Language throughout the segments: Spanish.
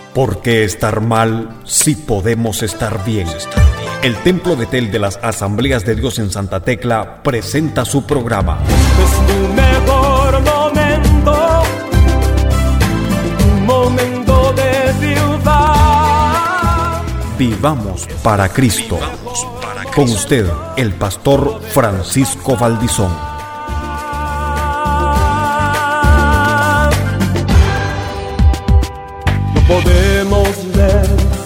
¿Por qué estar mal si podemos estar bien? El Templo Betel de las Asambleas de Dios en Santa Tecla presenta su programa. Es tu mejor momento, un momento de ciudad. Vivamos para Cristo. Con usted, el pastor Francisco Valdizón. Podemos ver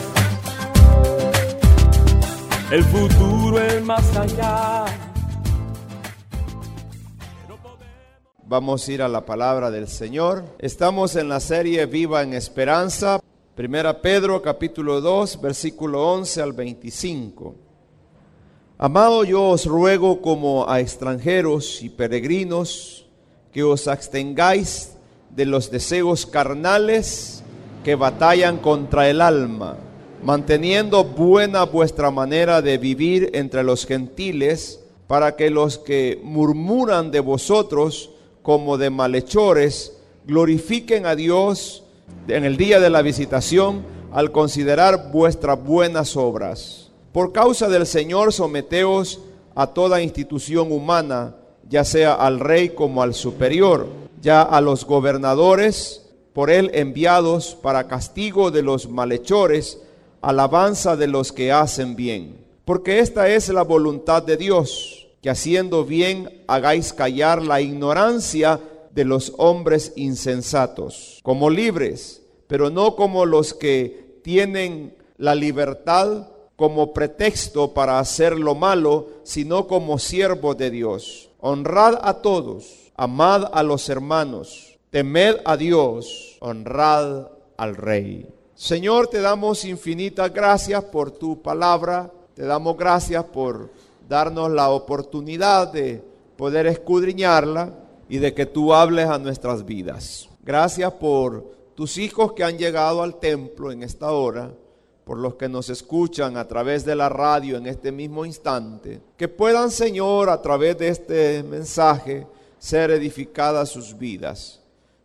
el futuro, el más allá. Vamos a ir a la palabra del Señor. Estamos en la serie Viva en Esperanza. 1 Pedro capítulo 2, versículo 11 al 25. Amado, yo os ruego como a extranjeros y peregrinos que os abstengáis de los deseos carnales que batallan contra el alma, manteniendo buena vuestra manera de vivir entre los gentiles, para que los que murmuran de vosotros como de malhechores glorifiquen a Dios en el día de la visitación al considerar vuestras buenas obras. Por causa del Señor someteos a toda institución humana, ya sea al rey como al superior, ya a los gobernadores, por él enviados para castigo de los malhechores, alabanza de los que hacen bien. Porque esta es la voluntad de Dios, que haciendo bien hagáis callar la ignorancia de los hombres insensatos, como libres, pero no como los que tienen la libertad como pretexto para hacer lo malo, sino como siervos de Dios. Honrad a todos, amad a los hermanos, temed a Dios, honrad al Rey. Señor, te damos infinitas gracias por tu palabra. Te damos gracias por darnos la oportunidad de poder escudriñarla y de que tú hables a nuestras vidas. Gracias por tus hijos que han llegado al templo en esta hora, por los que nos escuchan a través de la radio en este mismo instante. Que puedan, Señor, a través de este mensaje, ser edificadas sus vidas.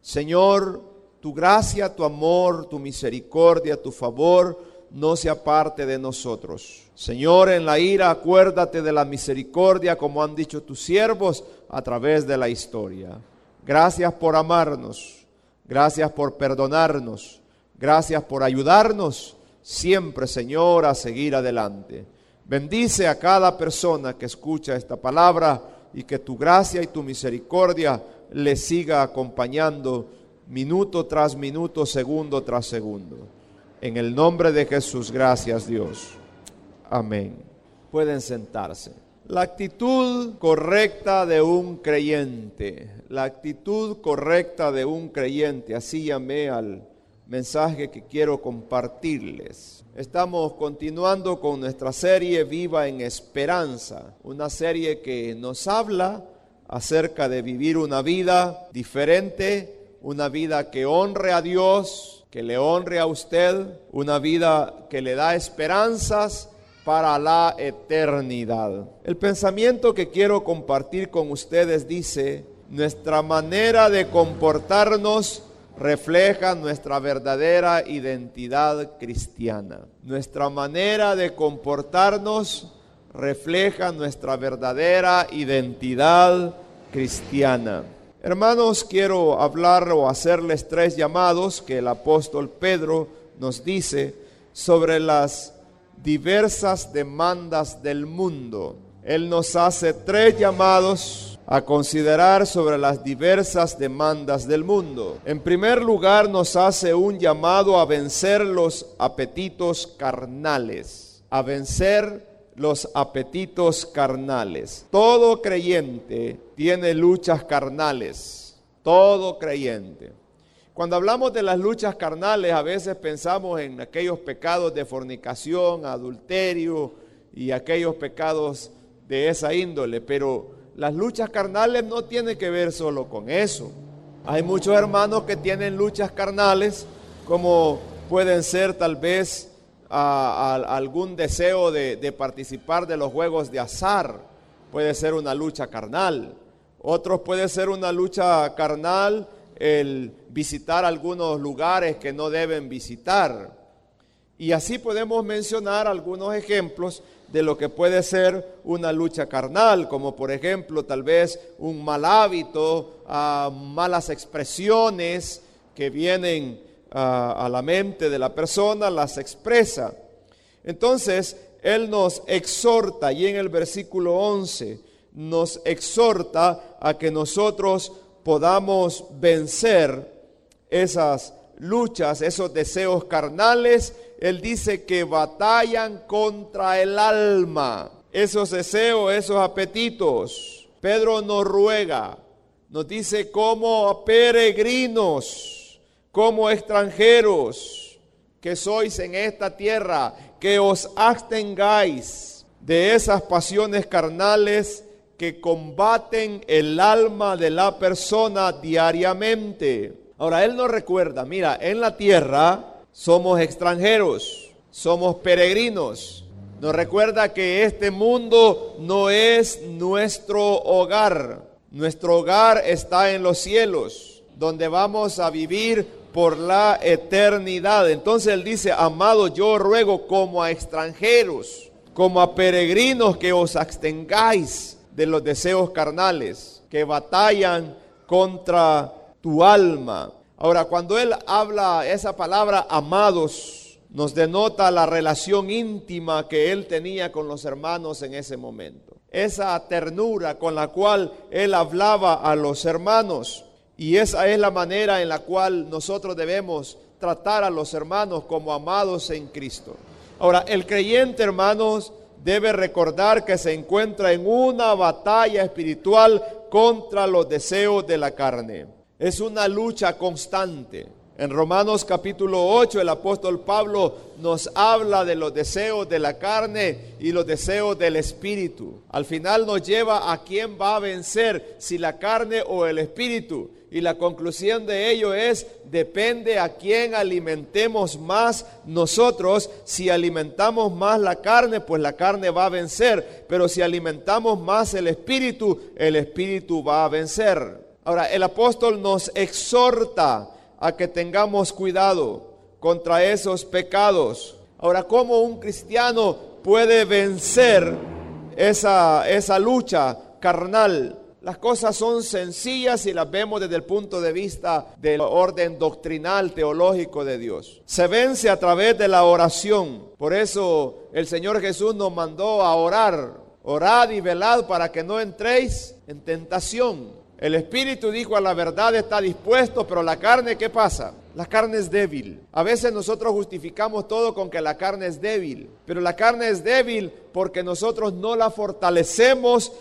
Señor, tu gracia, tu amor, tu misericordia, tu favor no se aparte de nosotros. Señor, en la ira acuérdate de la misericordia, como han dicho tus siervos a través de la historia. Gracias por amarnos, gracias por perdonarnos, gracias por ayudarnos siempre, Señor, a seguir adelante. Bendice a cada persona que escucha esta palabra y que tu gracia y tu misericordia le siga acompañando minuto tras minuto, segundo tras segundo. En el nombre de Jesús, gracias Dios. Amén. Pueden sentarse. La actitud correcta de un creyente. La actitud correcta de un creyente. Así llamé al mensaje que quiero compartirles. Estamos continuando con nuestra serie Viva en Esperanza. Una serie que nos habla acerca de vivir una vida diferente, una vida que honre a Dios, que le honre a usted, una vida que le da esperanzas para la eternidad. El pensamiento que quiero compartir con ustedes dice: nuestra manera de comportarnos refleja nuestra verdadera identidad cristiana. Nuestra manera de comportarnos refleja nuestra verdadera identidad cristiana. Hermanos, quiero hablar o hacerles 3 llamados que el apóstol Pedro nos dice sobre las diversas demandas del mundo. Él nos hace 3 llamados a considerar sobre las diversas demandas del mundo. En primer lugar, nos hace un llamado a vencer los apetitos carnales. A vencer los apetitos carnales. Todo creyente tiene luchas carnales. Todo creyente. Cuando hablamos de las luchas carnales, a veces pensamos en aquellos pecados de fornicación, adulterio y aquellos pecados de esa índole, pero las luchas carnales no tienen que ver solo con eso. Hay muchos hermanos que tienen luchas carnales, como pueden ser tal vez algún deseo de participar de los juegos de azar. Puede ser una lucha carnal. Otros puede ser una lucha carnal el visitar algunos lugares que no deben visitar. Y así podemos mencionar algunos ejemplos de lo que puede ser una lucha carnal, como por ejemplo tal vez un mal hábito, malas expresiones que vienen a la mente de la persona, las expresa. Entonces, Él nos exhorta, y en el versículo 11, nos exhorta a que nosotros podamos vencer esas luchas, esos deseos carnales. Él dice que batallan contra el alma, esos deseos, esos apetitos. Pedro nos ruega, nos dice como peregrinos, como extranjeros que sois en esta tierra, que os abstengáis de esas pasiones carnales que combaten el alma de la persona diariamente. Ahora, Él nos recuerda, mira, en la tierra somos extranjeros, somos peregrinos. Nos recuerda que este mundo no es nuestro hogar. Nuestro hogar está en los cielos, donde vamos a vivir por la eternidad. Entonces Él dice, amados, yo ruego como a extranjeros, como a peregrinos, que os abstengáis de los deseos carnales que batallan contra tu alma. Ahora, cuando Él habla esa palabra amados, nos denota la relación íntima que Él tenía con los hermanos en ese momento. Esa ternura con la cual Él hablaba a los hermanos. Y esa es la manera en la cual nosotros debemos tratar a los hermanos como amados en Cristo. Ahora, el creyente, hermanos, debe recordar que se encuentra en una batalla espiritual contra los deseos de la carne. Es una lucha constante. En Romanos capítulo 8, el apóstol Pablo nos habla de los deseos de la carne y los deseos del espíritu. Al final nos lleva a quién va a vencer, si la carne o el espíritu. Y la conclusión de ello es, depende a quién alimentemos más nosotros. Si alimentamos más la carne, pues la carne va a vencer. Pero si alimentamos más el espíritu va a vencer. Ahora, el apóstol nos exhorta a que tengamos cuidado contra esos pecados. Ahora, ¿cómo un cristiano puede vencer esa lucha carnal? Las cosas son sencillas si las vemos desde el punto de vista del orden doctrinal, teológico de Dios. Se vence a través de la oración. Por eso el Señor Jesús nos mandó a orar. Orad y velad para que no entréis en tentación. El espíritu, dijo, a la verdad está dispuesto, pero la carne, ¿qué pasa? La carne es débil. A veces nosotros justificamos todo con que la carne es débil, pero la carne es débil porque nosotros no la fortalecemos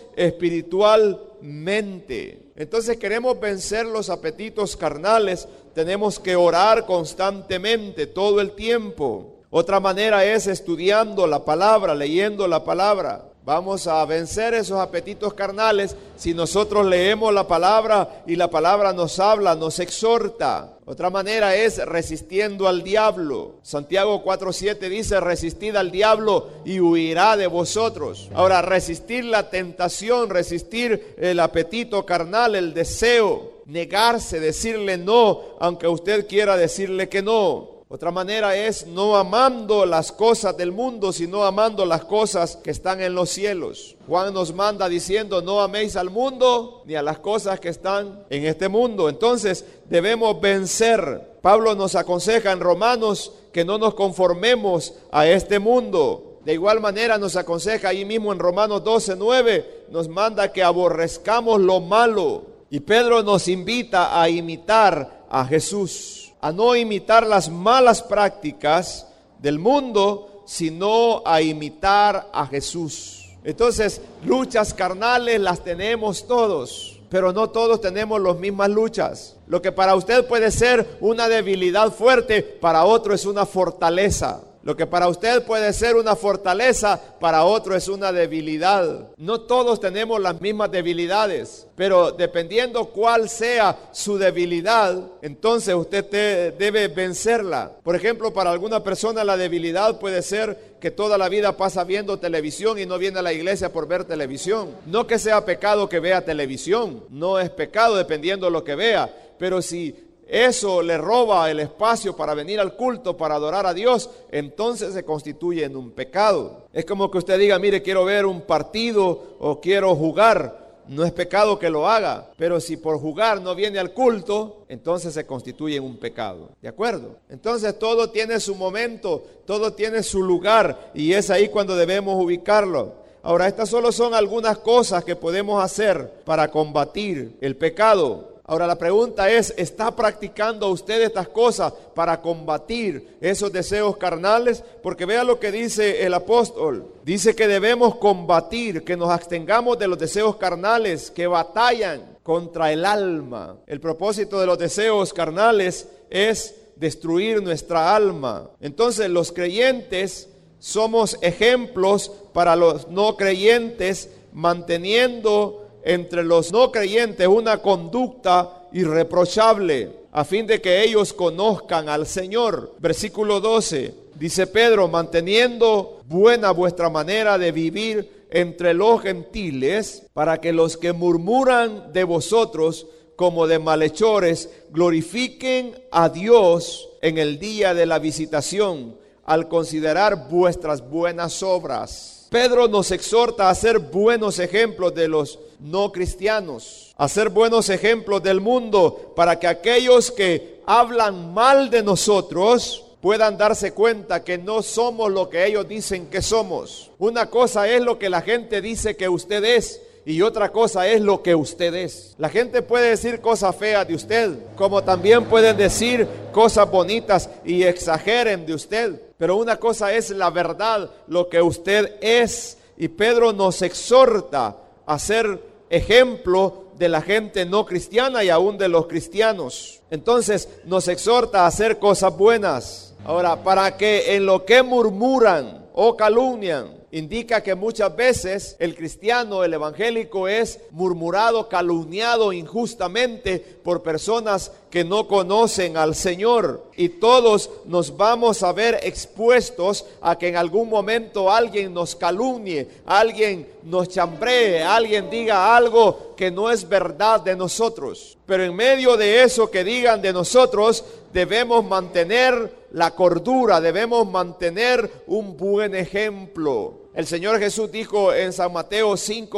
espiritualmente. Entonces, queremos vencer los apetitos carnales, tenemos que orar constantemente, todo el tiempo. Otra manera es estudiando la palabra, leyendo la palabra. Vamos a vencer esos apetitos carnales si nosotros leemos la palabra y la palabra nos habla, nos exhorta. Otra manera es resistiendo al diablo. Santiago 4:7 dice, resistid al diablo y huirá de vosotros. Ahora, resistir la tentación, resistir el apetito carnal, el deseo, negarse, decirle no, aunque usted quiera decirle que no. Otra manera es no amando las cosas del mundo, sino amando las cosas que están en los cielos. Juan nos manda diciendo, no améis al mundo ni a las cosas que están en este mundo. Entonces debemos vencer. Pablo nos aconseja en Romanos que no nos conformemos a este mundo. De igual manera nos aconseja ahí mismo en Romanos 12:9, nos manda que aborrezcamos lo malo. Y Pedro nos invita a imitar a Jesús. A no imitar las malas prácticas del mundo, sino a imitar a Jesús. Entonces, luchas carnales las tenemos todos, pero no todos tenemos las mismas luchas. Lo que para usted puede ser una debilidad fuerte, para otro es una fortaleza. Lo que para usted puede ser una fortaleza, para otro es una debilidad. No todos tenemos las mismas debilidades, pero dependiendo cuál sea su debilidad, entonces usted debe vencerla. Por ejemplo, para alguna persona la debilidad puede ser que toda la vida pasa viendo televisión y no viene a la iglesia por ver televisión. No que sea pecado que vea televisión, no es pecado dependiendo de lo que vea. pero si eso le roba el espacio para venir al culto, para adorar a Dios, entonces se constituye en un pecado. Es como que usted diga, mire, quiero ver un partido o quiero jugar. No es pecado que lo haga, pero si por jugar no viene al culto, entonces se constituye en un pecado. ¿De acuerdo? Entonces todo tiene su momento, todo tiene su lugar, y es ahí cuando debemos ubicarlo. Ahora, estas solo son algunas cosas que podemos hacer para combatir el pecado. Ahora la pregunta es, ¿está practicando usted estas cosas para combatir esos deseos carnales? Porque vea lo que dice el apóstol. Dice que debemos combatir, que nos abstengamos de los deseos carnales que batallan contra el alma. El propósito de los deseos carnales es destruir nuestra alma. Entonces los creyentes somos ejemplos para los no creyentes, manteniendo entre los no creyentes una conducta irreprochable, a fin de que ellos conozcan al Señor. Versículo 12, dice Pedro, manteniendo buena vuestra manera de vivir entre los gentiles, para que los que murmuran de vosotros como de malhechores glorifiquen a Dios en el día de la visitación, al considerar vuestras buenas obras. Pedro nos exhorta a ser buenos ejemplos de los no cristianos, a ser buenos ejemplos del mundo, para que aquellos que hablan mal de nosotros puedan darse cuenta que no somos lo que ellos dicen que somos. Una cosa es lo que la gente dice que usted es, y otra cosa es lo que usted es. La gente puede decir cosas feas de usted, como también pueden decir cosas bonitas y exageren de usted. Pero una cosa es la verdad, lo que usted es. Y Pedro nos exhorta a ser ejemplo de la gente no cristiana y aún de los cristianos. Entonces nos exhorta a hacer cosas buenas. Ahora, para que en lo que murmuran o calumnian, indica que muchas veces el cristiano, el evangélico, es murmurado, calumniado injustamente por personas que no conocen al Señor. Y todos nos vamos a ver expuestos a que en algún momento alguien nos calumnie, alguien nos chambree, alguien diga algo que no es verdad de nosotros. Pero en medio de eso que digan de nosotros, debemos mantener la cordura, debemos mantener un buen ejemplo. El Señor Jesús dijo en San Mateo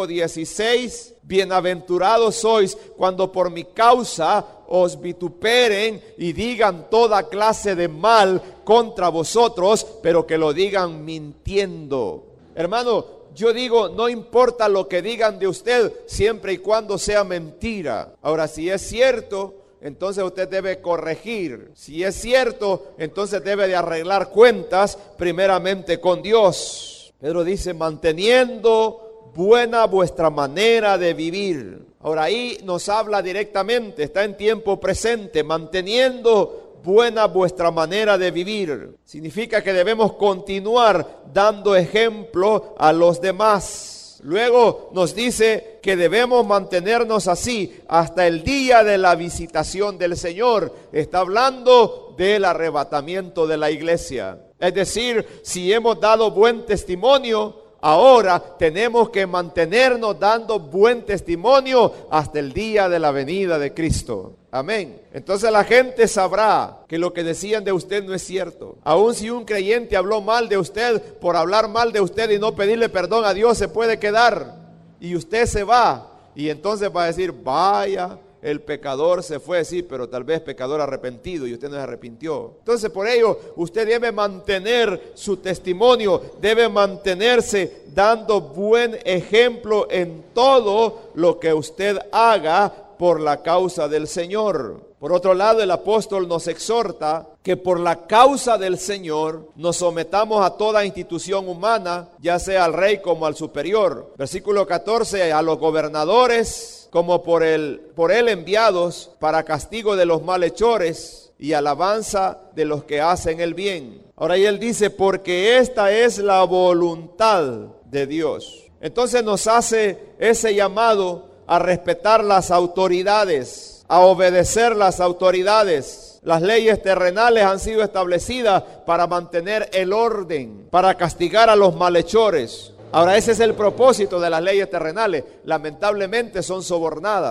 5:16, bienaventurados sois cuando por mi causa os vituperen y digan toda clase de mal contra vosotros, pero que lo digan mintiendo. Hermano, yo digo, no importa lo que digan de usted, siempre y cuando sea mentira. Ahora, si es cierto, entonces usted debe corregir. Si es cierto, entonces debe de arreglar cuentas primeramente con Dios. Pedro dice, manteniendo buena vuestra manera de vivir. Ahora ahí nos habla directamente, está en tiempo presente, manteniendo buena vuestra manera de vivir. Significa que debemos continuar dando ejemplo a los demás. Luego nos dice que debemos mantenernos así hasta el día de la visitación del Señor. Está hablando del arrebatamiento de la iglesia. Es decir, si hemos dado buen testimonio, ahora tenemos que mantenernos dando buen testimonio hasta el día de la venida de Cristo. Amén. Entonces la gente sabrá que lo que decían de usted no es cierto. Aun si un creyente habló mal de usted, por hablar mal de usted y no pedirle perdón a Dios, se puede quedar. Y usted se va. Y entonces va a decir, vaya, el pecador se fue, sí, pero tal vez pecador arrepentido y usted no se arrepintió. Entonces por ello usted debe mantener su testimonio, debe mantenerse dando buen ejemplo en todo lo que usted haga por la causa del Señor. Por otro lado, el apóstol nos exhorta que por la causa del Señor nos sometamos a toda institución humana, ya sea al rey como al superior. Versículo 14, a los gobernadores como por él enviados para castigo de los malhechores y alabanza de los que hacen el bien. Ahora y él dice, porque esta es la voluntad de Dios. Entonces nos hace ese llamado a respetar las autoridades, a obedecer las autoridades. Las leyes terrenales han sido establecidas para mantener el orden, para castigar a los malhechores. Ahora ese es el propósito de las leyes terrenales. Lamentablemente son sobornadas.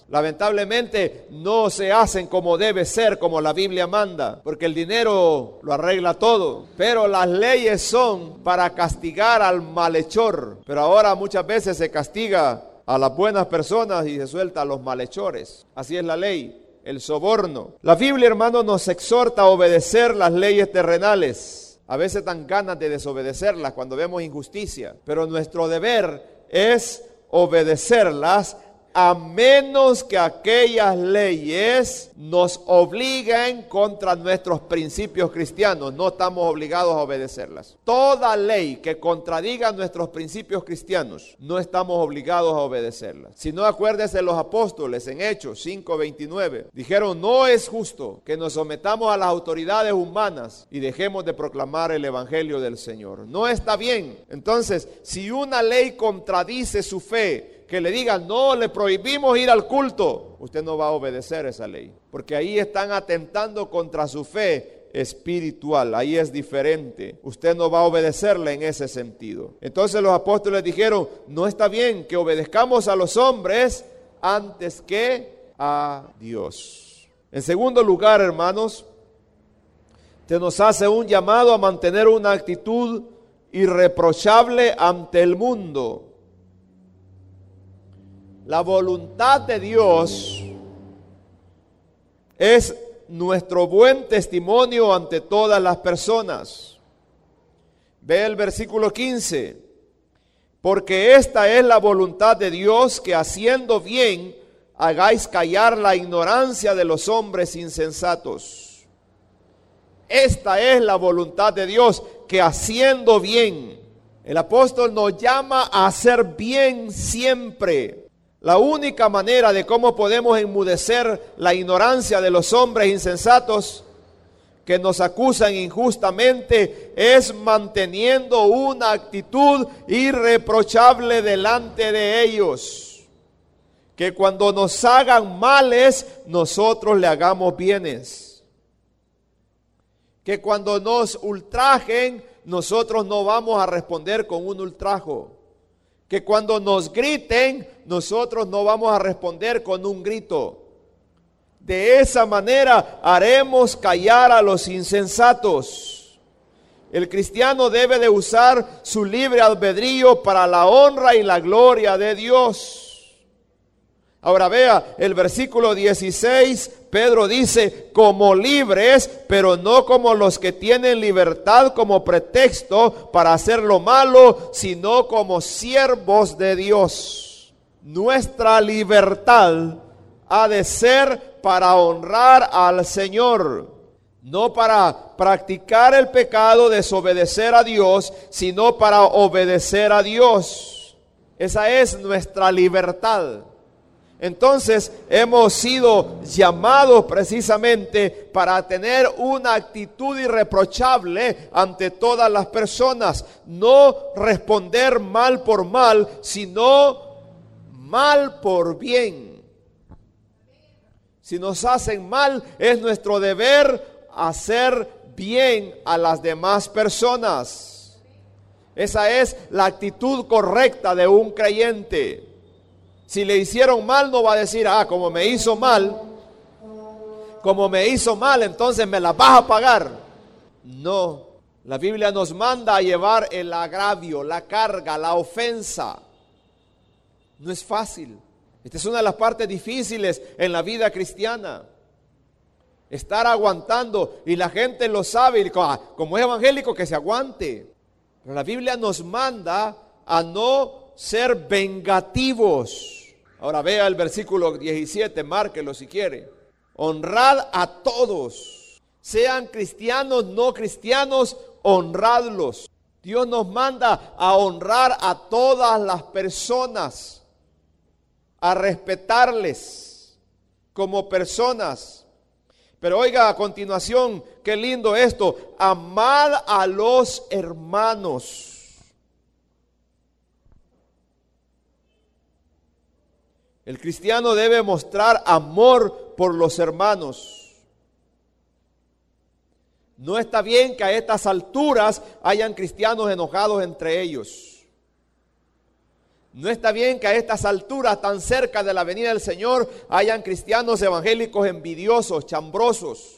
Lamentablemente no se hacen como debe ser, como la Biblia manda, porque el dinero lo arregla todo. Pero las leyes son para castigar al malhechor. Pero ahora muchas veces se castiga a las buenas personas y se suelta a los malhechores. Así es la ley, el soborno. La Biblia, hermano, nos exhorta a obedecer las leyes terrenales. A veces dan ganas de desobedecerlas cuando vemos injusticia, pero nuestro deber es obedecerlas, a menos que aquellas leyes nos obliguen contra nuestros principios cristianos. No estamos obligados a obedecerlas. Toda ley que contradiga nuestros principios cristianos, no estamos obligados a obedecerlas. Si no, acuérdese, los apóstoles en Hechos 5:29 dijeron: no es justo que nos sometamos a las autoridades humanas y dejemos de proclamar el evangelio del Señor. No está bien. Entonces, si una ley contradice su fe, que le digan: no, le prohibimos ir al culto, usted no va a obedecer esa ley, porque ahí están atentando contra su fe espiritual. Ahí es diferente. Usted no va a obedecerle en ese sentido. Entonces los apóstoles dijeron: no está bien que obedezcamos a los hombres antes que a Dios. En segundo lugar, hermanos, se nos hace un llamado a mantener una actitud irreprochable ante el mundo. La voluntad de Dios es nuestro buen testimonio ante todas las personas. Ve el versículo 15. Porque esta es la voluntad de Dios, que haciendo bien hagáis callar la ignorancia de los hombres insensatos. Esta es la voluntad de Dios, que haciendo bien. El apóstol nos llama a hacer bien siempre. La única manera de cómo podemos enmudecer la ignorancia de los hombres insensatos que nos acusan injustamente es manteniendo una actitud irreprochable delante de ellos. Que cuando nos hagan males, nosotros le hagamos bienes. Que cuando nos ultrajen, nosotros no vamos a responder con un ultrajo. Que cuando nos griten, nosotros no vamos a responder con un grito. De esa manera haremos callar a los insensatos. El cristiano debe de usar su libre albedrío para la honra y la gloria de Dios. Ahora vea el versículo 16, Pedro dice: como libres, pero no como los que tienen libertad como pretexto para hacer lo malo, sino como siervos de Dios. Nuestra libertad ha de ser para honrar al Señor, no para practicar el pecado, desobedecer a Dios, sino para obedecer a Dios. Esa es nuestra libertad. Entonces hemos sido llamados precisamente para tener una actitud irreprochable ante todas las personas. No responder mal por mal, sino mal por bien. Si nos hacen mal, es nuestro deber hacer bien a las demás personas. Esa es la actitud correcta de un creyente. Si le hicieron mal, no va a decir: como me hizo mal, entonces me la vas a pagar. No, la Biblia nos manda a llevar el agravio, la carga, la ofensa. No es fácil. Esta es una de las partes difíciles en la vida cristiana. Estar aguantando, y la gente lo sabe, y como es evangélico, que se aguante. Pero la Biblia nos manda a no ser vengativos. Ahora vea el versículo 17, márquelo si quiere. Honrad a todos, sean cristianos, no cristianos, honradlos. Dios nos manda a honrar a todas las personas, a respetarles como personas. Pero oiga a continuación, qué lindo esto: amad a los hermanos. El cristiano debe mostrar amor por los hermanos. No está bien que a estas alturas hayan cristianos enojados entre ellos. No está bien que a estas alturas, tan cerca de la venida del Señor, hayan cristianos evangélicos envidiosos, chambrosos.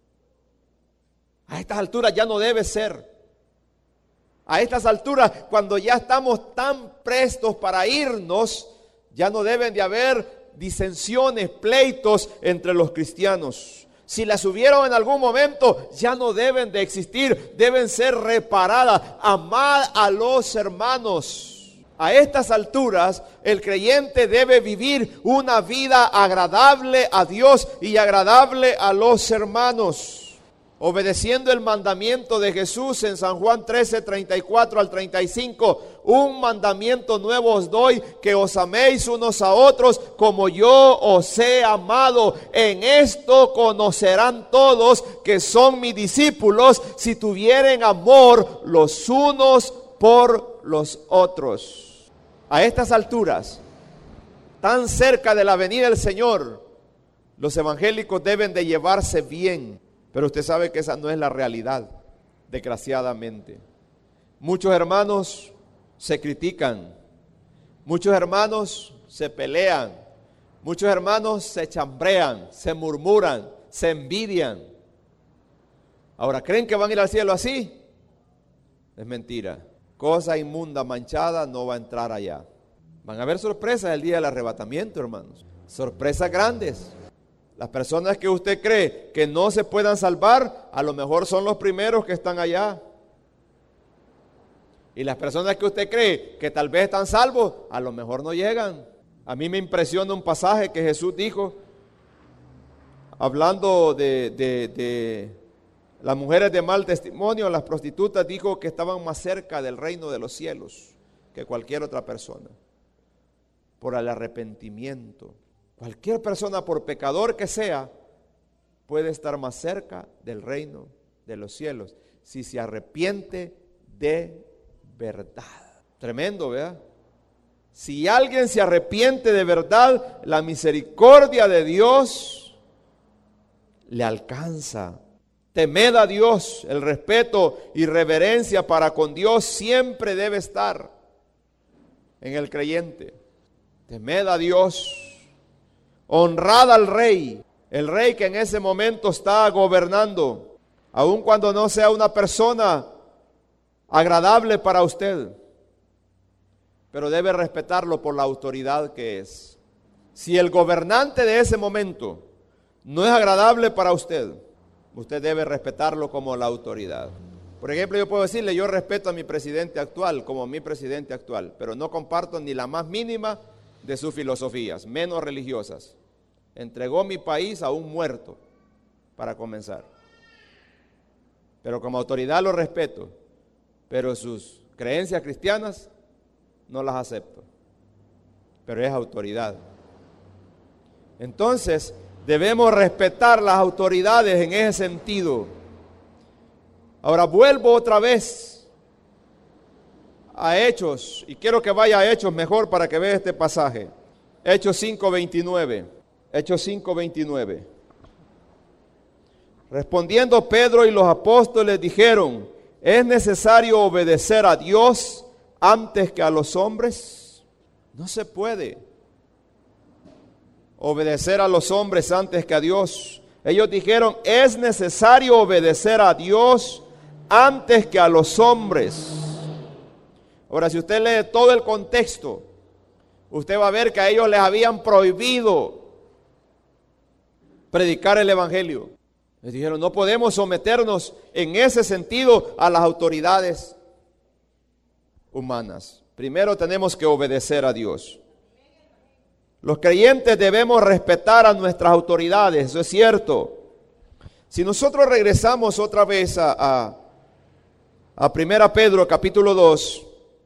A estas alturas ya no debe ser. A estas alturas, cuando ya estamos tan prestos para irnos, ya no deben de haber disensiones, pleitos entre los cristianos. Si las hubieron en algún momento, ya no deben de existir, deben ser reparadas. Amad a los hermanos. A estas alturas, el creyente debe vivir una vida agradable a Dios y agradable a los hermanos, obedeciendo el mandamiento de Jesús en San Juan 13, 34 al 35. Un mandamiento nuevo os doy, que os améis unos a otros como yo os he amado. En esto conocerán todos que son mis discípulos, si tuvieren amor los unos por los otros. A estas alturas, tan cerca de la venida del Señor, los evangélicos deben de llevarse bien. Pero usted sabe que esa no es la realidad, desgraciadamente. Muchos hermanos se critican, muchos hermanos se pelean, muchos hermanos se chambrean, se murmuran, se envidian. Ahora, ¿creen que van a ir al cielo así? Es mentira. Cosa inmunda, manchada, no va a entrar allá. Van a haber sorpresas el día del arrebatamiento, hermanos. Sorpresas grandes. Las personas que usted cree que no se puedan salvar, a lo mejor son los primeros que están allá. Y las personas que usted cree que tal vez están salvos, a lo mejor no llegan. A mí me impresiona un pasaje que Jesús dijo, hablando de las mujeres de mal testimonio, las prostitutas, dijo que estaban más cerca del reino de los cielos que cualquier otra persona, por el arrepentimiento. Cualquier persona, por pecador que sea, puede estar más cerca del reino de los cielos si se arrepiente de verdad. Tremendo, ¿verdad? Si alguien se arrepiente de verdad, la misericordia de Dios le alcanza. Temed a Dios. El respeto y reverencia para con Dios siempre debe estar en el creyente. Temed a Dios. Honrad al rey, el rey que en ese momento está gobernando, aun cuando no sea una persona agradable para usted, pero debe respetarlo por la autoridad que es. Si el gobernante de ese momento no es agradable para usted, usted debe respetarlo como la autoridad. Por ejemplo, yo puedo decirle, yo respeto a mi presidente actual como mi presidente actual, pero no comparto ni la más mínima de sus filosofías, menos religiosas. Entregó mi país a un muerto, para comenzar. Pero como autoridad lo respeto, pero sus creencias cristianas no las acepto. Pero es autoridad. Entonces, debemos respetar las autoridades en ese sentido. Ahora vuelvo otra vez a Hechos, y quiero que vaya a Hechos mejor para que vea este pasaje. Hechos 5:29. Hechos 5:29. Respondiendo Pedro y los apóstoles dijeron, ¿es necesario obedecer a Dios antes que a los hombres? No se puede obedecer a los hombres antes que a Dios. Ellos dijeron, es necesario obedecer a Dios antes que a los hombres. Ahora, si usted lee todo el contexto, usted va a ver que a ellos les habían prohibido predicar el evangelio. Les dijeron, no podemos someternos en ese sentido a las autoridades humanas. Primero tenemos que obedecer a Dios. Los creyentes debemos respetar a nuestras autoridades, eso es cierto. Si nosotros regresamos otra vez a 1 Pedro capítulo 2,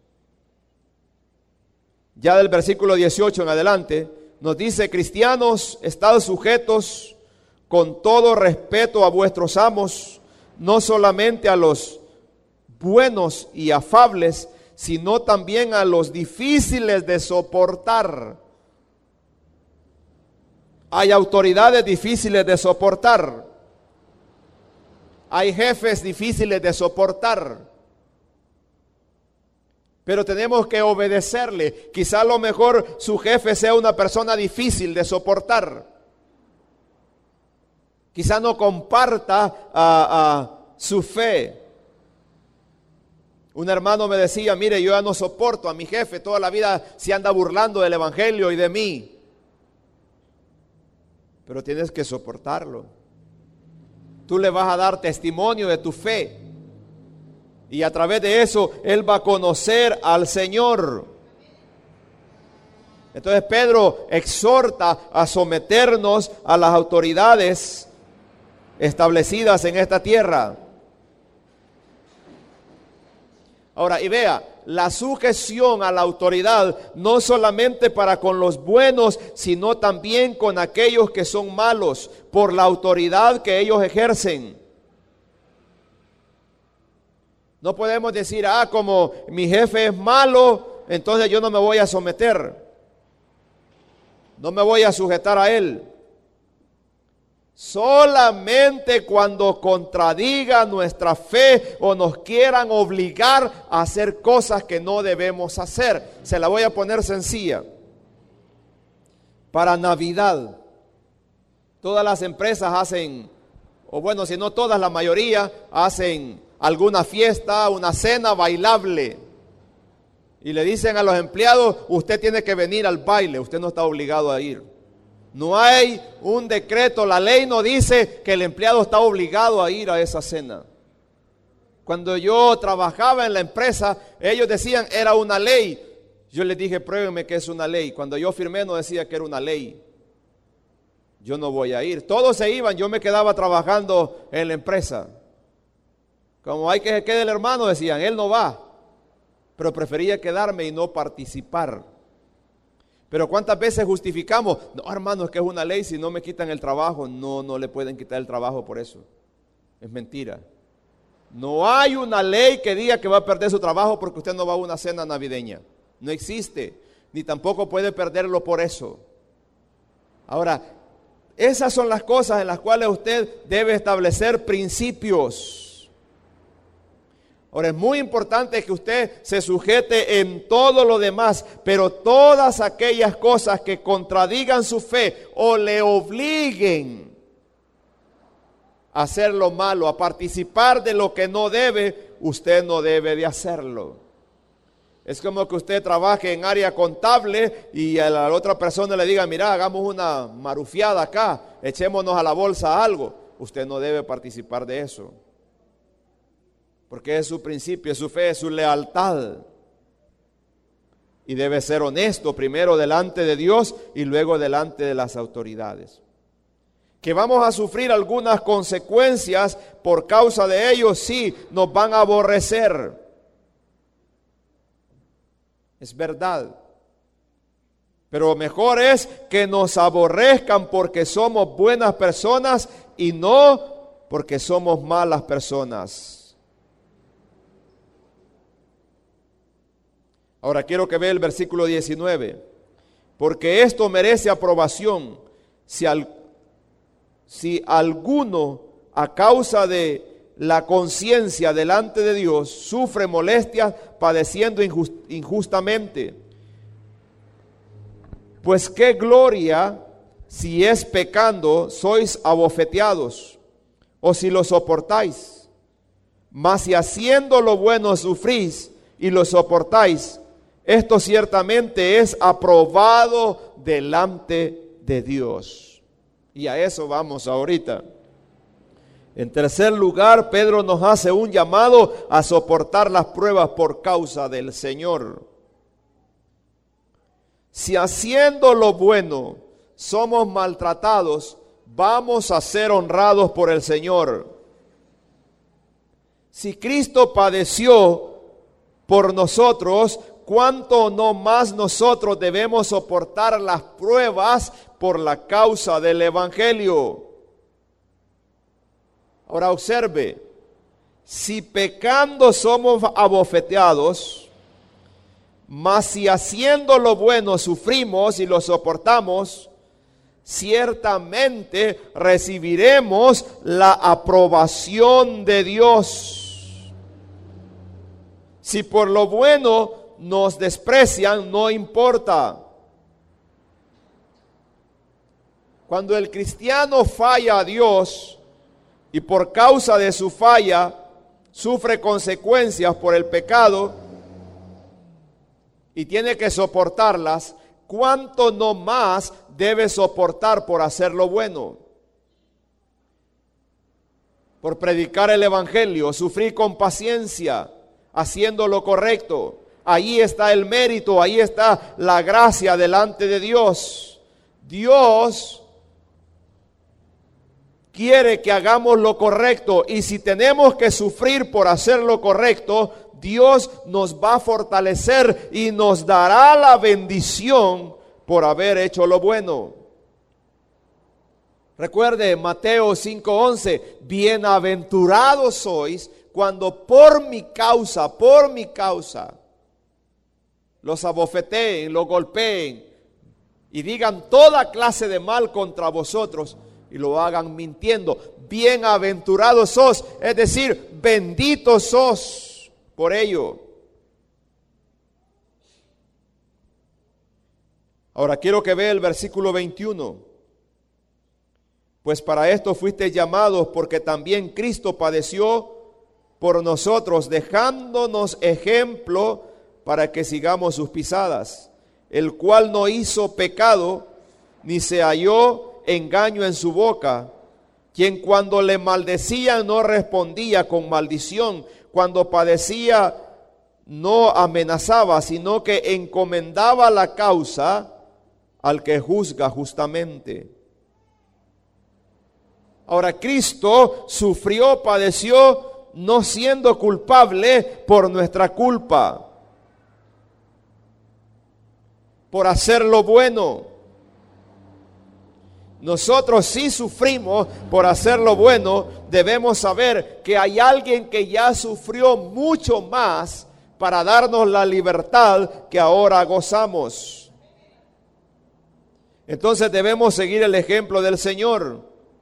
ya del versículo 18 en adelante, nos dice, cristianos, estad sujetos con todo respeto a vuestros amos, no solamente a los buenos y afables, sino también a los difíciles de soportar. Hay autoridades difíciles de soportar. Hay jefes difíciles de soportar. pero tenemos que obedecerle. Quizá a lo mejor su jefe sea una persona difícil de soportar. Quizá no comparta su fe. Un hermano me decía, mire, yo ya no soporto a mi jefe, toda la vida se anda burlando del evangelio y de mí. Pero tienes que soportarlo. Tú le vas a dar testimonio de tu fe. Y a través de eso, él va a conocer al Señor. Entonces Pedro exhorta a someternos a las autoridades establecidas en esta tierra. Ahora, y vea, la sujeción a la autoridad no solamente para con los buenos, sino también con aquellos que son malos, por la autoridad que ellos ejercen. No podemos decir, como mi jefe es malo, entonces yo no me voy a someter. No me voy a sujetar a él. Solamente cuando contradiga nuestra fe o nos quieran obligar a hacer cosas que no debemos hacer. Se la voy a poner sencilla. Para Navidad, todas las empresas hacen, o bueno, si no todas, la mayoría hacen alguna fiesta, una cena bailable. Y le dicen a los empleados, usted tiene que venir al baile, usted no está obligado a ir. No hay un decreto, la ley no dice que el empleado está obligado a ir a esa cena. Cuando yo trabajaba en la empresa, ellos decían era una ley. Yo les dije, pruébenme que es una ley. Cuando yo firmé no decía que era una ley. Yo no voy a ir. Todos se iban, yo me quedaba trabajando en la empresa. Como hay que se quede el hermano, decían, él no va. Pero prefería quedarme y no participar. Pero ¿cuántas veces justificamos? No, hermano, es que es una ley, si no me quitan el trabajo. No le pueden quitar el trabajo por eso. Es mentira. No hay una ley que diga que va a perder su trabajo porque usted no va a una cena navideña. No existe. Ni tampoco puede perderlo por eso. Ahora, esas son las cosas en las cuales usted debe establecer principios. Ahora, es muy importante que usted se sujete en todo lo demás, pero todas aquellas cosas que contradigan su fe o le obliguen a hacer lo malo, a participar de lo que no debe, usted no debe de hacerlo. Es como que usted trabaje en área contable y a la otra persona le diga, mira, hagamos una marufiada acá, echémonos a la bolsa algo. Usted no debe participar de eso. Porque es su principio, es su fe, es su lealtad. Y debe ser honesto primero delante de Dios y luego delante de las autoridades. Que vamos a sufrir algunas consecuencias por causa de ellos, sí, nos van a aborrecer. Es verdad. Pero mejor es que nos aborrezcan porque somos buenas personas y no porque somos malas personas. Ahora quiero que vea el versículo 19. Porque esto merece aprobación si alguno a causa de la conciencia delante de Dios sufre molestias padeciendo injustamente. Pues qué gloria si es pecando sois abofeteados o si lo soportáis. Mas si haciendo lo bueno sufrís y lo soportáis, esto ciertamente es aprobado delante de Dios. Y a eso vamos ahorita. En tercer lugar, Pedro nos hace un llamado a soportar las pruebas por causa del Señor. Si haciendo lo bueno somos maltratados, vamos a ser honrados por el Señor. Si Cristo padeció por nosotros, ¿cuánto no más nosotros debemos soportar las pruebas por la causa del Evangelio? Ahora observe, si pecando somos abofeteados, mas si haciendo lo bueno sufrimos y lo soportamos, ciertamente recibiremos la aprobación de Dios. Si por lo bueno nos desprecian, no importa. Cuando el cristiano falla a Dios y por causa de su falla sufre consecuencias por el pecado y tiene que soportarlas, ¿cuánto no más debe soportar por hacer lo bueno? Por predicar el evangelio, sufrir con paciencia, haciendo lo correcto. Ahí está el mérito, ahí está la gracia delante de Dios. Dios quiere que hagamos lo correcto, y si tenemos que sufrir por hacer lo correcto, Dios nos va a fortalecer y nos dará la bendición por haber hecho lo bueno. Recuerde Mateo 5:11, bienaventurados sois cuando por mi causa, los abofeteen, los golpeen y digan toda clase de mal contra vosotros y lo hagan mintiendo. Bienaventurados sos, es decir, benditos sos por ello. Ahora quiero que vea el versículo 21. Pues para esto fuisteis llamados, porque también Cristo padeció por nosotros, dejándonos ejemplo para que sigamos sus pisadas, el cual no hizo pecado, ni se halló engaño en su boca, quien cuando le maldecían no respondía con maldición, cuando padecía no amenazaba, sino que encomendaba la causa al que juzga justamente. Ahora, Cristo sufrió, padeció, no siendo culpable por nuestra culpa, por hacer lo bueno. Nosotros sí sufrimos por hacer lo bueno. Debemos saber que hay alguien que ya sufrió mucho más para darnos la libertad que ahora gozamos. Entonces debemos seguir el ejemplo del Señor.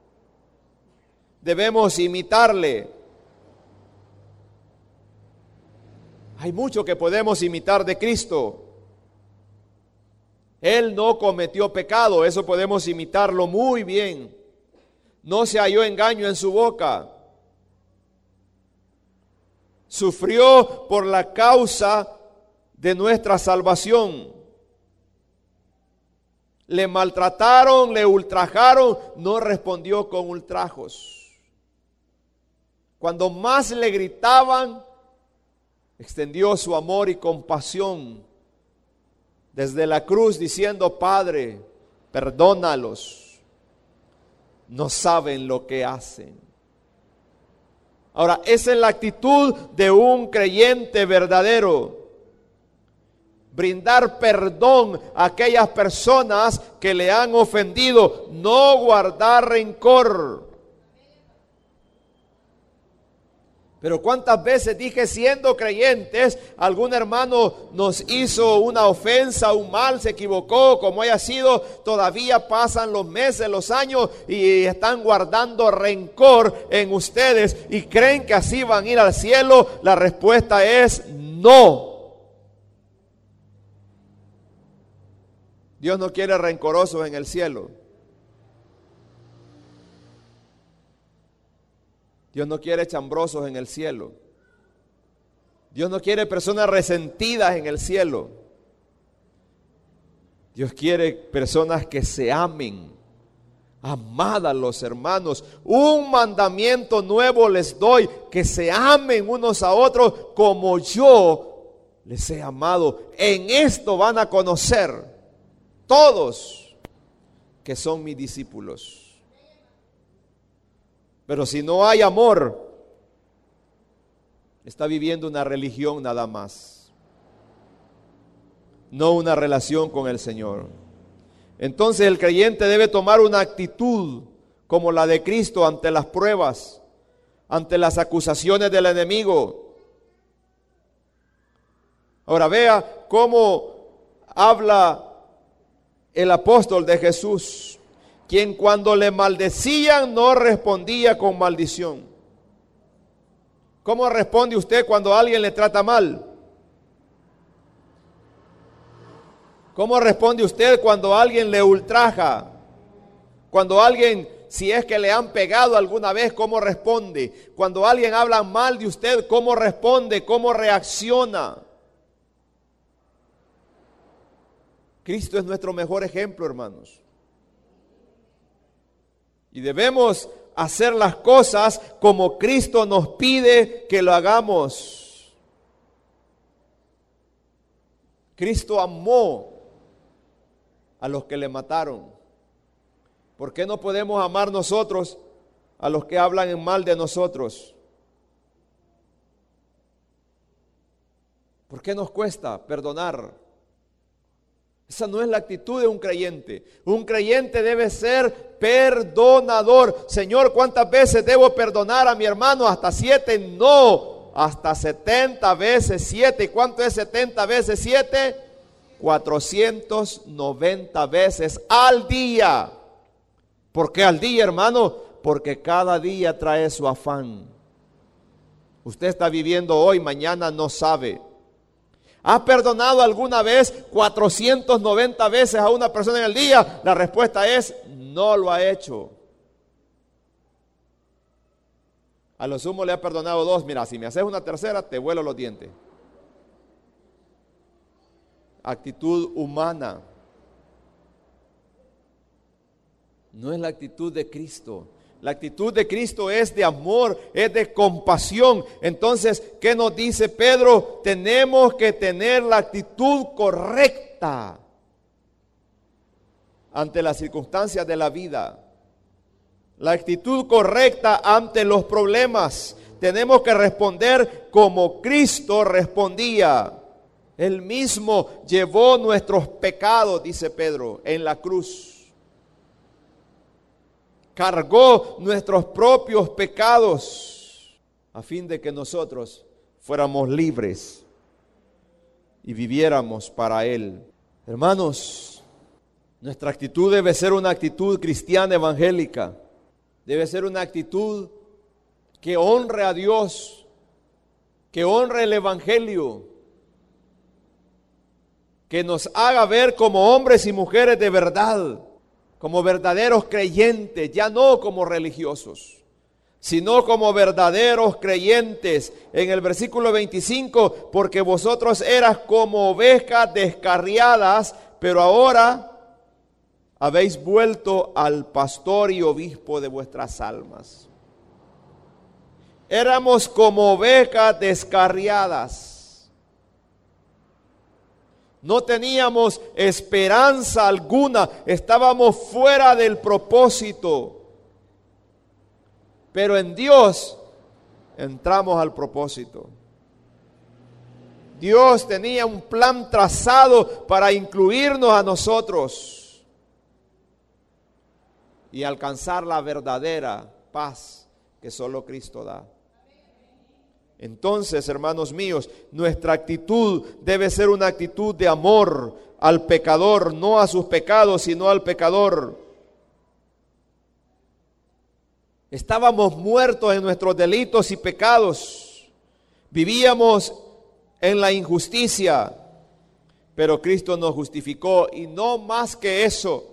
Debemos imitarle. Hay mucho que podemos imitar de Cristo. Él no cometió pecado, eso podemos imitarlo muy bien. No se halló engaño en su boca. Sufrió por la causa de nuestra salvación. Le maltrataron, le ultrajaron, no respondió con ultrajos. Cuando más le gritaban, extendió su amor y compasión desde la cruz diciendo: Padre, perdónalos, no saben lo que hacen. Ahora, esa es la actitud de un creyente verdadero. Brindar perdón a aquellas personas que le han ofendido, no guardar rencor. Pero cuántas veces dije, siendo creyentes, algún hermano nos hizo una ofensa, un mal, se equivocó, como haya sido, todavía pasan los meses, los años y están guardando rencor en ustedes y creen que así van a ir al cielo. La respuesta es no. Dios no quiere rencorosos en el cielo. Dios no quiere chambrosos en el cielo. Dios no quiere personas resentidas en el cielo. Dios quiere personas que se amen. Amad a los hermanos. Un mandamiento nuevo les doy, que se amen unos a otros como yo les he amado. En esto van a conocer todos que son mis discípulos. Pero si no hay amor, está viviendo una religión nada más, no una relación con el Señor. Entonces el creyente debe tomar una actitud como la de Cristo ante las pruebas, ante las acusaciones del enemigo. Ahora vea cómo habla el apóstol de Jesús, quien cuando le maldecían no respondía con maldición. ¿Cómo responde usted cuando alguien le trata mal? ¿Cómo responde usted cuando alguien le ultraja? Cuando alguien, si es que le han pegado alguna vez, ¿cómo responde? Cuando alguien habla mal de usted, ¿cómo responde? ¿Cómo reacciona? Cristo es nuestro mejor ejemplo, hermanos. Y debemos hacer las cosas como Cristo nos pide que lo hagamos. Cristo amó a los que le mataron. ¿Por qué no podemos amar nosotros a los que hablan en mal de nosotros? ¿Por qué nos cuesta perdonar? Esa no es la actitud de un creyente. Un creyente debe ser perdonador. Señor, ¿cuántas veces debo perdonar a mi hermano? ¿Hasta 7? No, hasta 70 veces 7. ¿Y cuánto es 70 veces 7? 490 veces al día. ¿Por qué al día, hermano? Porque cada día trae su afán. Usted está viviendo hoy, mañana no sabe. ¿Ha perdonado alguna vez 490 veces a una persona en el día? La respuesta es, no lo ha hecho. A lo sumo le ha perdonado 2. Mira, si me haces una tercera, te vuelo los dientes. Actitud humana. No es la actitud de Cristo. La actitud de Cristo es de amor, es de compasión. Entonces, ¿qué nos dice Pedro? Tenemos que tener la actitud correcta ante las circunstancias de la vida. La actitud correcta ante los problemas. Tenemos que responder como Cristo respondía. Él mismo llevó nuestros pecados, dice Pedro, en la cruz. Cargó nuestros propios pecados a fin de que nosotros fuéramos libres y viviéramos para Él. Hermanos, nuestra actitud debe ser una actitud cristiana evangélica. Debe ser una actitud que honre a Dios, que honre el Evangelio, que nos haga ver como hombres y mujeres de verdad, como verdaderos creyentes, ya no como religiosos, sino como verdaderos creyentes. En el versículo 25, porque vosotros eras como ovejas descarriadas, pero ahora habéis vuelto al pastor y obispo de vuestras almas. Éramos como ovejas descarriadas. No teníamos esperanza alguna, estábamos fuera del propósito. Pero en Dios entramos al propósito. Dios tenía un plan trazado para incluirnos a nosotros y alcanzar la verdadera paz que solo Cristo da. Entonces, hermanos míos, nuestra actitud debe ser una actitud de amor al pecador, no a sus pecados, sino al pecador. Estábamos muertos en nuestros delitos y pecados. Vivíamos en la injusticia, pero Cristo nos justificó y no más que eso.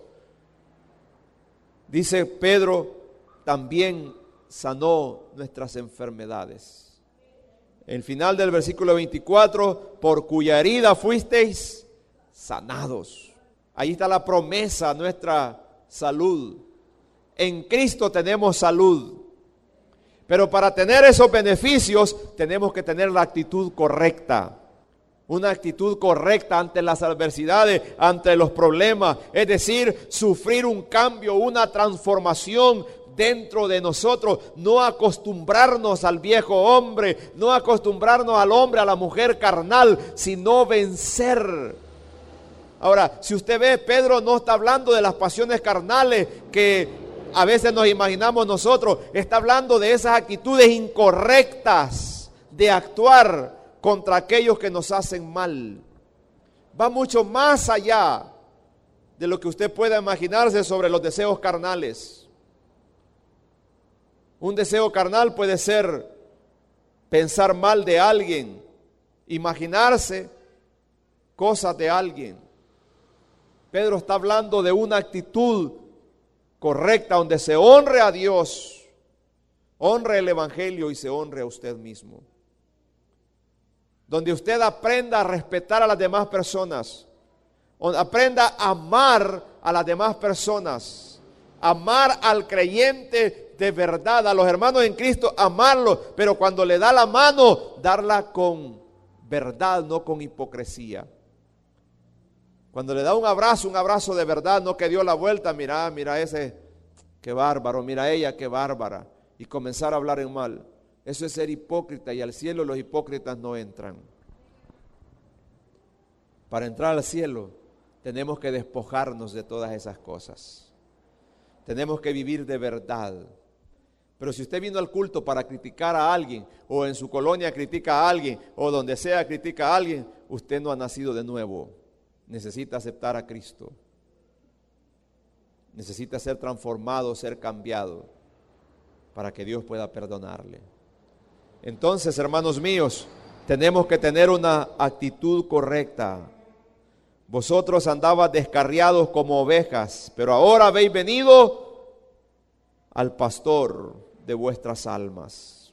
Dice Pedro, también sanó nuestras enfermedades. El final del versículo 24, por cuya herida fuisteis sanados. Ahí está la promesa, nuestra salud. En Cristo tenemos salud. Pero para tener esos beneficios tenemos que tener la actitud correcta. Una actitud correcta ante las adversidades, ante los problemas. Es decir, sufrir un cambio, una transformación dentro de nosotros, no acostumbrarnos al viejo hombre, no acostumbrarnos al hombre, a la mujer carnal, sino vencer. Ahora, si usted ve, Pedro no está hablando de las pasiones carnales que a veces nos imaginamos nosotros, está hablando de esas actitudes incorrectas de actuar contra aquellos que nos hacen mal. Va mucho más allá de lo que usted pueda imaginarse sobre los deseos carnales. Un deseo carnal puede ser pensar mal de alguien, imaginarse cosas de alguien. Pedro está hablando de una actitud correcta donde se honre a Dios, honre el Evangelio y se honre a usted mismo. Donde usted aprenda a respetar a las demás personas, aprenda a amar a las demás personas, amar al creyente de verdad, a los hermanos en Cristo, amarlos, pero cuando le da la mano, darla con verdad, no con hipocresía. Cuando le da un abrazo de verdad, no que dio la vuelta, mira ese, qué bárbaro, mira ella, qué bárbara, y comenzar a hablar en mal. Eso es ser hipócrita, y al cielo los hipócritas no entran. Para entrar al cielo tenemos que despojarnos de todas esas cosas. Tenemos que vivir de verdad. Pero si usted vino al culto para criticar a alguien, o en su colonia critica a alguien, o donde sea critica a alguien, usted no ha nacido de nuevo. Necesita aceptar a Cristo. Necesita ser transformado, ser cambiado, para que Dios pueda perdonarle. Entonces, hermanos míos, tenemos que tener una actitud correcta. Vosotros andabas descarriados como ovejas, pero ahora habéis venido al pastor de vuestras almas.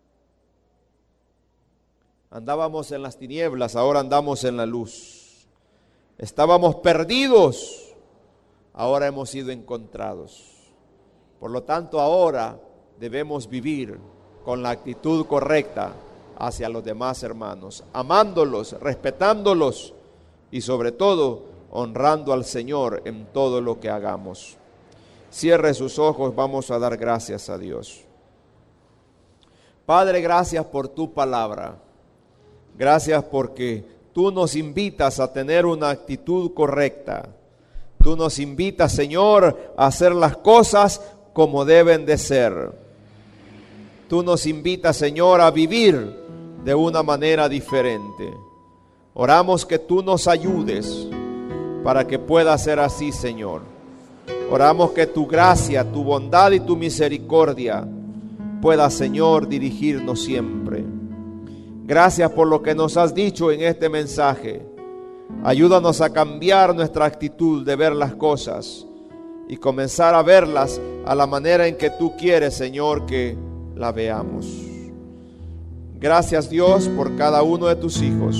Andábamos en las tinieblas, ahora andamos en la luz. Estábamos perdidos, ahora hemos sido encontrados. Por lo tanto, ahora debemos vivir con la actitud correcta hacia los demás hermanos, amándolos, respetándolos y sobre todo honrando al Señor en todo lo que hagamos. Cierre sus ojos, vamos a dar gracias a Dios. Padre, gracias por tu palabra. Gracias porque tú nos invitas a tener una actitud correcta. Tú nos invitas, Señor, a hacer las cosas como deben de ser. Tú nos invitas, Señor, a vivir de una manera diferente. Oramos que tú nos ayudes para que pueda ser así, Señor. Oramos que tu gracia, tu bondad y tu misericordia pueda, Señor, dirigirnos siempre. Gracias por lo que nos has dicho en este mensaje. Ayúdanos a cambiar nuestra actitud de ver las cosas y comenzar a verlas a la manera en que tú quieres, Señor, que la veamos. Gracias, Dios, por cada uno de tus hijos.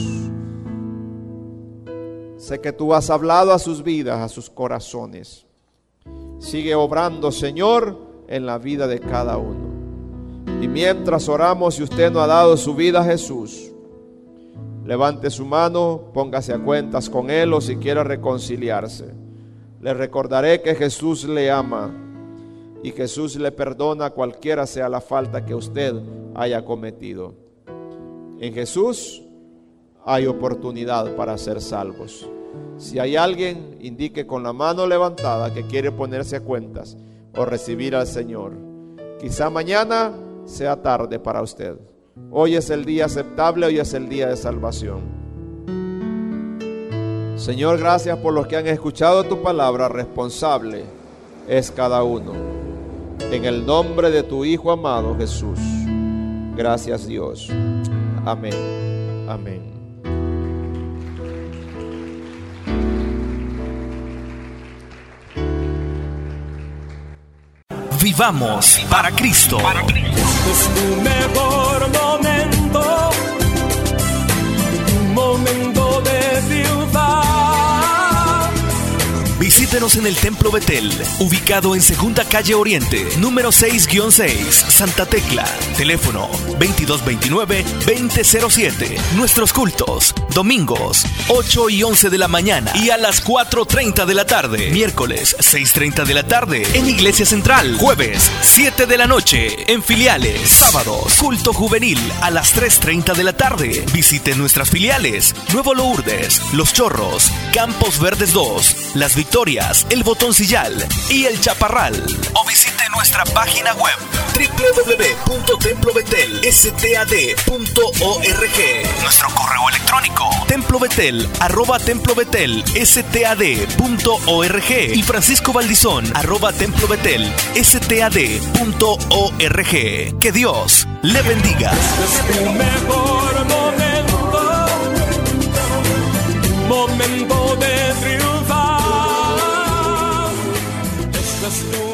Sé que tú has hablado a sus vidas, a sus corazones. Sigue obrando, Señor, en la vida de cada uno. Y mientras oramos, si usted no ha dado su vida a Jesús, levante su mano, póngase a cuentas con Él, o si quiere reconciliarse. Le recordaré que Jesús le ama y Jesús le perdona cualquiera sea la falta que usted haya cometido. En Jesús hay oportunidad para ser salvos. Si hay alguien, indique con la mano levantada que quiere ponerse a cuentas o recibir al Señor. Quizá mañana sea tarde para usted. Hoy es el día aceptable, hoy es el día de salvación. Señor, gracias por los que han escuchado tu palabra. Responsable es cada uno. En el nombre de tu Hijo amado Jesús. Gracias, Dios. Amén. Amén. Vivamos para Cristo. Es tu mejor momento, un momento de triunfar. Visítenos en el Templo Betel, ubicado en Segunda Calle Oriente, número 6-6, Santa Tecla. Teléfono 2229-2007. Nuestros cultos, domingos, 8 y 11 de la mañana y a las 4:30 de la tarde. Miércoles, 6:30 de la tarde en Iglesia Central. Jueves, 7 de la noche en filiales. Sábados, culto juvenil a las 3:30 de la tarde. Visite nuestras filiales: Nuevo Lourdes, Los Chorros, Campos Verdes 2, Las Victorias, El Botoncillal y El Chaparral. O visite nuestra página web www.templobetelstad.org. Nuestro correo electrónico templobetel@templobetelstad.org y Francisco Valdizón @templobetelstad.org. Que Dios le bendiga. Es tu mejor momento, momento de triunfar. las nubes.